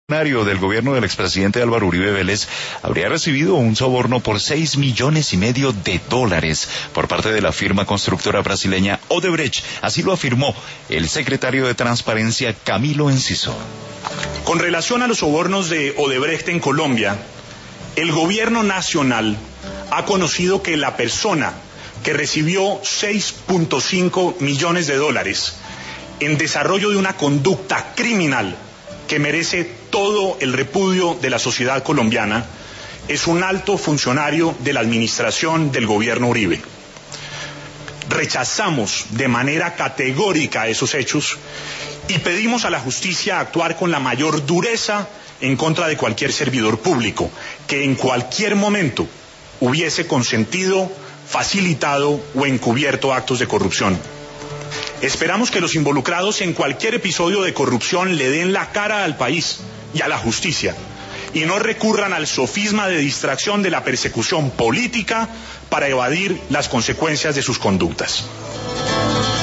Funcionario del gobierno del expresidente Álvaro Uribe Vélez habría recibido un soborno por $6,5 millones por parte de la firma constructora brasileña Odebrecht. Así lo afirmó el secretario de Transparencia, Camilo Enciso. Con relación a los sobornos de Odebrecht en Colombia, el gobierno nacional ha conocido que la persona que recibió $6,5 millones en desarrollo de una conducta criminal que merece todo el repudio de la sociedad colombiana, es un alto funcionario de la administración del gobierno Uribe. Rechazamos de manera categórica esos hechos y pedimos a la justicia actuar con la mayor dureza en contra de cualquier servidor público que en cualquier momento hubiese consentido, facilitado o encubierto actos de corrupción. Esperamos que los involucrados en cualquier episodio de corrupción le den la cara al país y a la justicia y no recurran al sofisma de distracción de la persecución política para evadir las consecuencias de sus conductas.